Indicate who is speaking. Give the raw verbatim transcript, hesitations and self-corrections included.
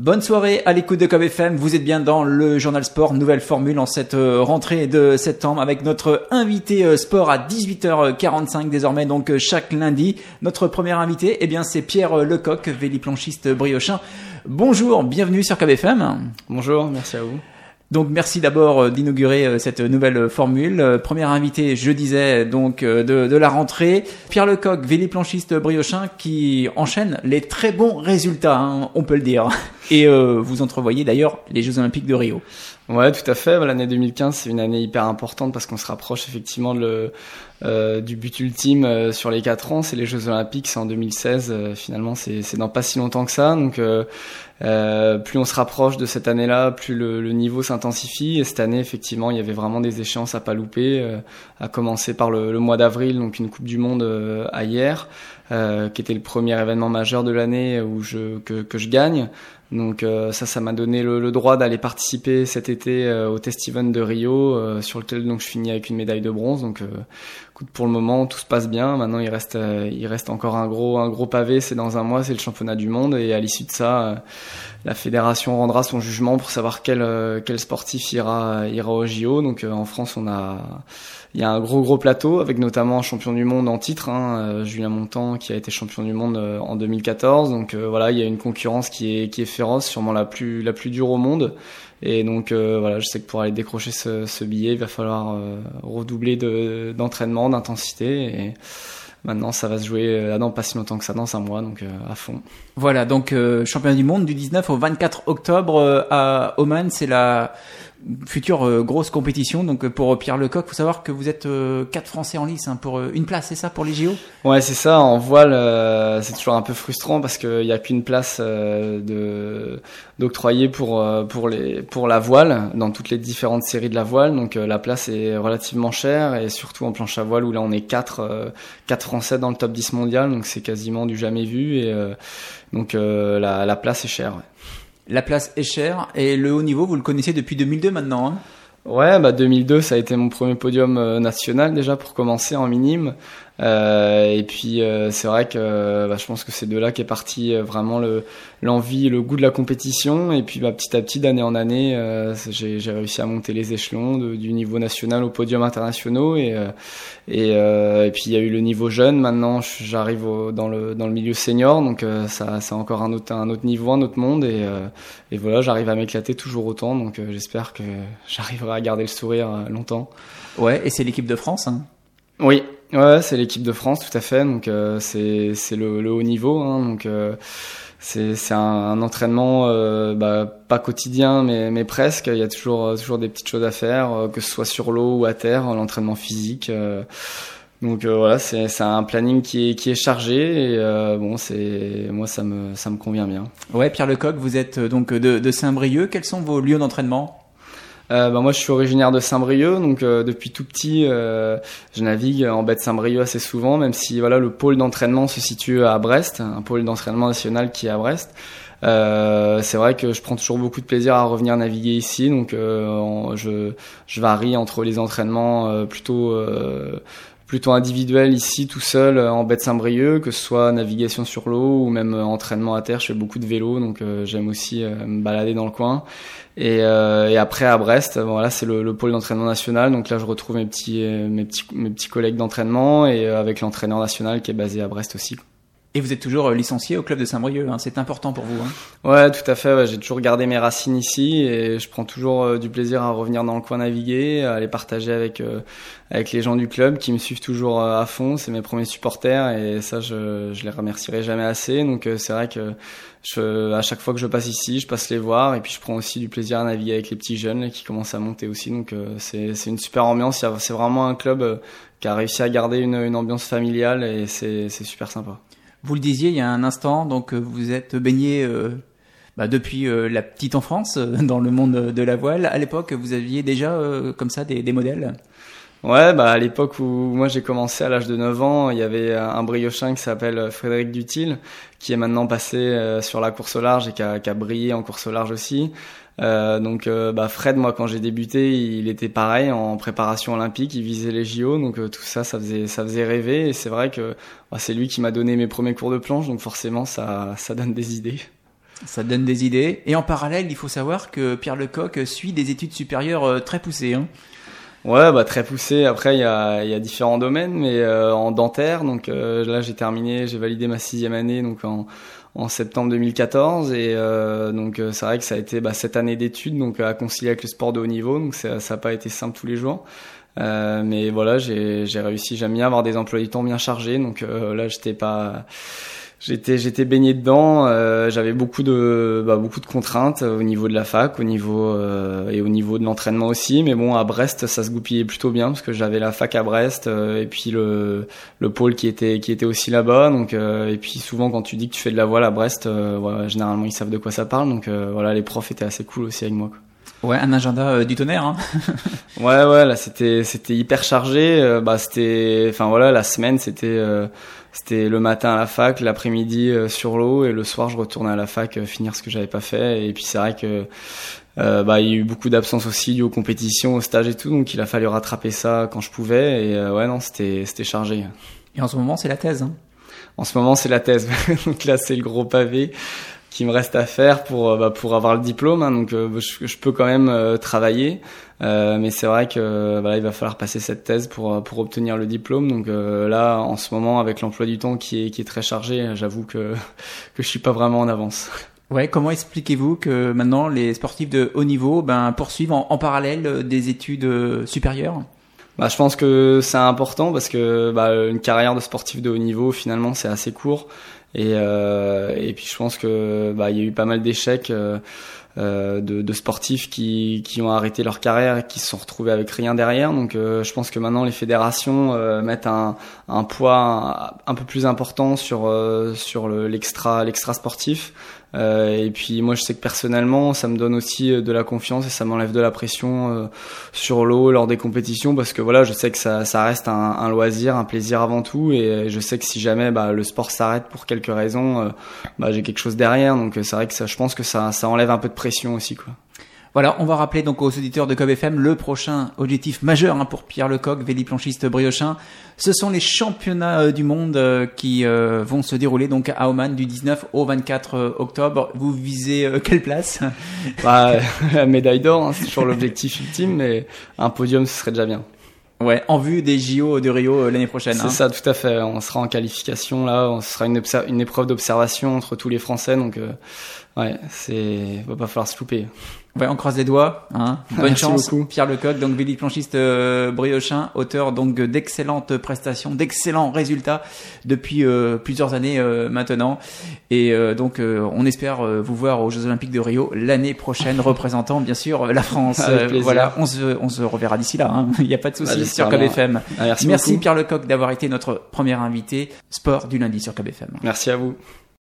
Speaker 1: Bonne soirée à l'écoute de C O B F M, vous êtes bien dans le Journal Sport, nouvelle formule en cette rentrée de septembre avec notre invité sport à dix-huit heures quarante-cinq désormais, donc chaque lundi. Notre premier invité, eh bien, c'est Pierre Lecoq, véliplanchiste briochin. Bonjour, bienvenue sur C O B F M.
Speaker 2: Bonjour, merci à vous.
Speaker 1: Donc merci d'abord d'inaugurer cette nouvelle formule. Premier invité, je disais, donc de, de la rentrée, Pierre Lecoq, véliplanchiste briochin qui enchaîne les très bons résultats, hein, on peut le dire. Et euh, vous entrevoyez d'ailleurs les Jeux Olympiques de Rio.
Speaker 2: Ouais, tout à fait. L'année deux mille quinze, c'est une année hyper importante parce qu'on se rapproche effectivement de le, euh, du but ultime euh, sur les quatre ans. C'est les Jeux Olympiques, c'est en deux mille seize. Euh, finalement, c'est, c'est dans pas si longtemps que ça. Donc, euh, euh, plus on se rapproche de cette année-là, plus le, le niveau s'intensifie. Et cette année, effectivement, il y avait vraiment des échéances à pas louper. Euh, à commencer par le, le mois d'avril, donc une Coupe du Monde euh, à Hyères, euh, qui était le premier événement majeur de l'année où je que, que je gagne. Donc euh, ça, ça m'a donné le, le droit d'aller participer cet été euh, au Test Event de Rio, euh, sur lequel donc je finis avec une médaille de bronze. Donc, euh, écoute, pour le moment, tout se passe bien. Maintenant, il reste, euh, il reste encore un gros, un gros pavé. C'est dans un mois, c'est le championnat du monde, et à l'issue de ça, euh, la fédération rendra son jugement pour savoir quel, euh, quel sportif ira, ira au J O. Donc, euh, en France, on a, il y a un gros, gros plateau avec notamment un champion du monde en titre, hein, euh, Julien Montant, qui a été champion du monde euh, en deux mille quatorze. Donc euh, voilà, il y a une concurrence qui est, qui est féroce, sûrement la plus, la plus dure au monde. Et donc euh, voilà, je sais que pour aller décrocher ce, ce billet, il va falloir euh, redoubler de, d'entraînement, d'intensité. Et maintenant, ça va se jouer euh, dans pas si longtemps que ça, dans un mois, donc euh, à fond.
Speaker 1: Voilà, donc euh, championnat du monde du dix-neuf au vingt-quatre octobre euh, à Oman, c'est la future euh, grosse compétition. Donc pour Pierre Lecoq, faut savoir que vous êtes euh, quatre Français en lice, hein, pour euh, une place, c'est ça, pour les J O?
Speaker 2: Ouais, c'est ça. En voile, euh, c'est toujours un peu frustrant parce qu'il y a qu'une place euh, de d'octroyer pour euh, pour les pour la voile dans toutes les différentes séries de la voile. Donc euh, la place est relativement chère, et surtout en planche à voile où là on est quatre euh, quatre Français dans le top dix mondial. Donc c'est quasiment du jamais vu, et euh, donc euh, la la place est chère. Ouais.
Speaker 1: La place est chère, et le haut niveau, vous le connaissez depuis deux mille deux maintenant, hein?
Speaker 2: Ouais, bah deux mille deux, ça a été mon premier podium euh, national déjà pour commencer en minime. Euh, et puis euh, c'est vrai que bah, je pense que c'est de là qu'est parti euh, vraiment le l'envie, le goût de la compétition. Et puis bah, petit à petit, d'année en année, euh, j'ai, j'ai réussi à monter les échelons de, du niveau national au podium internationaux. Et euh, et, euh, et puis il y a eu le niveau jeune. Maintenant, j'arrive au, dans le dans le milieu senior, donc euh, ça c'est encore un autre un autre niveau, un autre monde. Et euh, et voilà, j'arrive à m'éclater toujours autant. Donc euh, j'espère que j'arriverai à garder le sourire euh, longtemps.
Speaker 1: Ouais, et c'est l'équipe de France, hein?
Speaker 2: Oui. Ouais, c'est l'équipe de France, tout à fait. Donc euh, c'est c'est le, le haut niveau, hein. Donc euh, c'est c'est un, un entraînement euh, bah, pas quotidien, mais mais presque. Il y a toujours toujours des petites choses à faire, euh, que ce soit sur l'eau ou à terre, l'entraînement physique. Euh, donc euh, voilà, c'est c'est un planning qui est qui est chargé, et euh, bon, c'est moi ça me ça me convient bien.
Speaker 1: Ouais, Pierre Lecoq, vous êtes donc de de Saint-Brieuc. Quels sont vos lieux d'entraînement?
Speaker 2: Euh, bah moi je suis originaire de Saint-Brieuc, donc euh, depuis tout petit euh, je navigue en baie de Saint-Brieuc assez souvent, même si voilà le pôle d'entraînement se situe à Brest, un pôle d'entraînement national qui est à Brest. Euh, c'est vrai que je prends toujours beaucoup de plaisir à revenir naviguer ici, donc euh, en, je je varie entre les entraînements euh, plutôt euh, plutôt individuels ici tout seul en baie de Saint-Brieuc, que ce soit navigation sur l'eau ou même entraînement à terre. Je fais beaucoup de vélo, donc euh, j'aime aussi euh, me balader dans le coin. Et, euh, et après à Brest, bon, là c'est le, le pôle d'entraînement national, donc là je retrouve mes petits mes petits mes petits collègues d'entraînement, et euh, avec l'entraîneur national qui est basé à Brest aussi.
Speaker 1: Et vous êtes toujours licencié au club de Saint-Brieuc, hein, c'est important pour vous, hein?
Speaker 2: Ouais, tout à fait. Ouais, j'ai toujours gardé mes racines ici, et je prends toujours euh, du plaisir à revenir dans le coin naviguer, à les partager avec euh, avec les gens du club qui me suivent toujours euh, à fond. C'est mes premiers supporters, et ça je je les remercierai jamais assez. Donc euh, c'est vrai que je, à chaque fois que je passe ici, je passe les voir, et puis je prends aussi du plaisir à naviguer avec les petits jeunes là, qui commencent à monter aussi. Donc euh, c'est c'est une super ambiance. C'est vraiment un club euh, qui a réussi à garder une une ambiance familiale, et c'est c'est super sympa.
Speaker 1: Vous le disiez il y a un instant, donc vous êtes baigné euh, bah, depuis euh, la petite enfance euh, dans le monde de la voile. À l'époque, vous aviez déjà euh, comme ça des, des modèles?
Speaker 2: Ouais, bah à l'époque où moi j'ai commencé à l'âge de neuf ans, il y avait un briochin qui s'appelle Frédéric Dutil, qui est maintenant passé euh, sur la course au large et qui a, qui a brillé en course au large aussi. Euh, donc euh, bah Fred, moi quand j'ai débuté, il était pareil en préparation olympique, il visait les J O, donc euh, tout ça, ça faisait ça faisait rêver, et c'est vrai que bah, c'est lui qui m'a donné mes premiers cours de planche, donc forcément ça ça donne des idées.
Speaker 1: Ça donne des idées. Et en parallèle, il faut savoir que Pierre Lecoq suit des études supérieures très poussées. Hein.
Speaker 2: Ouais, bah très poussé. Après, il y a, il y a différents domaines, mais euh, en dentaire. Donc euh, là, j'ai terminé, j'ai validé ma sixième année, donc en, en septembre deux mille quatorze. Et euh, donc euh, c'est vrai que ça a été bah, cette année d'études, donc à concilier avec le sport de haut niveau. Donc ça, ça a pas été simple tous les jours. Euh, mais voilà, j'ai, j'ai réussi. J'aime bien avoir des emplois du temps bien chargés. Donc euh, là, j'étais pas J'étais j'étais baigné dedans. Euh, j'avais beaucoup de bah, beaucoup de contraintes au niveau de la fac, au niveau euh, et au niveau de l'entraînement aussi. Mais bon, à Brest, ça se goupillait plutôt bien parce que j'avais la fac à Brest euh, et puis le le pôle qui était qui était aussi là-bas. Donc euh, et puis souvent quand tu dis que tu fais de la voile à Brest, euh, voilà, généralement ils savent de quoi ça parle. Donc euh, voilà, les profs étaient assez cool aussi avec moi, quoi.
Speaker 1: Ouais, un agenda euh, du tonnerre. Hein.
Speaker 2: ouais, ouais, là c'était c'était hyper chargé. Euh, bah c'était, enfin voilà, la semaine c'était euh, c'était le matin à la fac, l'après-midi euh, sur l'eau et le soir je retournais à la fac euh, finir ce que j'avais pas fait. Et puis c'est vrai que euh, bah il y a eu beaucoup d'absences aussi dues aux compétitions, aux stages et tout, donc il a fallu rattraper ça quand je pouvais. Et euh, ouais non, c'était c'était chargé.
Speaker 1: Et en ce moment c'est la thèse. Hein.
Speaker 2: En ce moment c'est la thèse. Donc là c'est le gros pavé qui me reste à faire pour bah, pour avoir le diplôme, hein. Donc euh, je, je peux quand même euh, travailler, euh, mais c'est vrai que voilà, il va falloir passer cette thèse pour pour obtenir le diplôme. Donc euh, là en ce moment avec l'emploi du temps qui est qui est très chargé, j'avoue que que je suis pas vraiment en avance.
Speaker 1: Ouais, comment expliquez-vous que maintenant les sportifs de haut niveau ben poursuivent en, en parallèle des études supérieures?
Speaker 2: Bah, je pense que c'est important parce que bah, une carrière de sportif de haut niveau finalement c'est assez court. Et, euh, et puis je pense que bah il y a eu pas mal d'échecs euh, euh, de, de sportifs qui qui ont arrêté leur carrière et qui se sont retrouvés avec rien derrière. Donc euh, je pense que maintenant les fédérations euh, mettent un un poids un, un peu plus important sur euh, sur le, l'extra l'extra sportif. Euh, et puis moi je sais que personnellement ça me donne aussi de la confiance et ça m'enlève de la pression euh, sur l'eau lors des compétitions, parce que voilà, je sais que ça, ça reste un, un loisir, un plaisir avant tout, et je sais que si jamais bah, le sport s'arrête pour quelques raisons, euh, bah, j'ai quelque chose derrière. Donc c'est vrai que ça, je pense que ça, ça enlève un peu de pression aussi, quoi.
Speaker 1: Voilà, on va rappeler donc aux auditeurs de Cob F M le prochain objectif majeur hein, pour Pierre Lecoq, véliplanchiste briochin. Ce sont les championnats euh, du monde euh, qui euh, vont se dérouler donc à Oman du dix-neuf au vingt-quatre octobre. Vous visez euh, quelle place?
Speaker 2: Bah, la médaille d'or, hein, c'est toujours l'objectif ultime, mais un podium ce serait déjà bien.
Speaker 1: Ouais, en vue des J O de Rio euh, l'année prochaine.
Speaker 2: C'est
Speaker 1: hein.
Speaker 2: ça, tout à fait. On sera en qualification là, ce sera une, obser- une épreuve d'observation entre tous les Français, donc euh, ouais, c'est va pas falloir se louper.
Speaker 1: Ouais, on croise les doigts. Hein. Bonne
Speaker 2: Merci
Speaker 1: chance,
Speaker 2: beaucoup.
Speaker 1: Pierre Lecoq, donc véliplanchiste euh, briochin, auteur donc d'excellentes prestations, d'excellents résultats depuis euh, plusieurs années euh, maintenant. Et euh, donc euh, on espère euh, vous voir aux Jeux Olympiques de Rio l'année prochaine, représentant bien sûr la France.
Speaker 2: Avec plaisir.
Speaker 1: Voilà, on se on se reverra d'ici là. Hein. Il n'y a pas de souci
Speaker 2: Ah,
Speaker 1: sur Cob F M.
Speaker 2: Ah, merci
Speaker 1: merci
Speaker 2: beaucoup.
Speaker 1: Pierre Lecoq d'avoir été notre premier invité sport du lundi sur Cob F M.
Speaker 2: Merci à vous.